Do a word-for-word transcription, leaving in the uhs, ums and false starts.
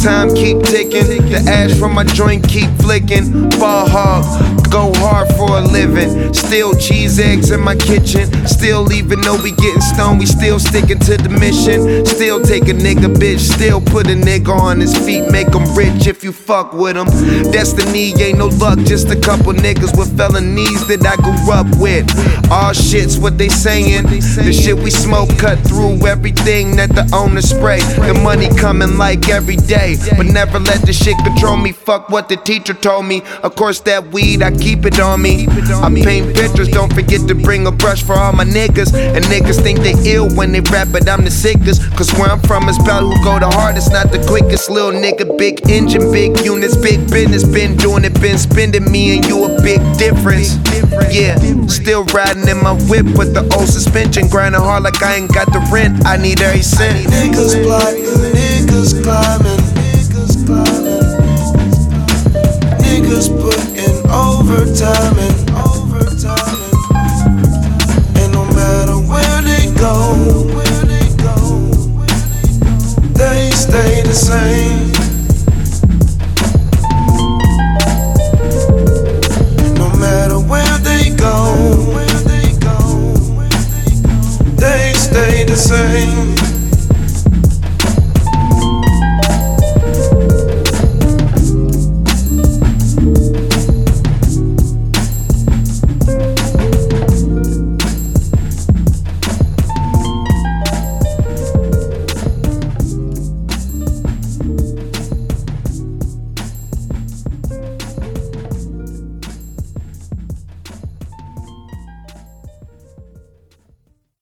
time keep ticking. The ash from my joint keep flicking. Ball hog, go hard for a living. Still cheese eggs in my kitchen. Still even though we getting stoned, we still sticking to the mission. Still take a nigga bitch, still put a nigga on his feet. Make him rich if you fuck with him. Destiny ain't no luck, just a couple niggas with felonies that I grew up with. All shit's what they saying. The shit we smoke cut through everything that the owner spray. The money coming like every day, but never let the shit control me. Fuck what the teacher told me. Of course that weed, I keep it on me. I paint pictures, don't forget to bring a brush for all my niggas. And niggas think they ill when they rap, but I'm the sickest. Cause where I'm from is about who go the hardest, not the quickest. Little nigga, big engine, big units, big business. Been doing it, been spending, me and you a big difference. Yeah, still riding in my whip with the old suspension. Grinding hard like I ain't got the rent, I need every cent. Niggas plotting, niggas climbing, niggas climbing, niggas putting overtime in.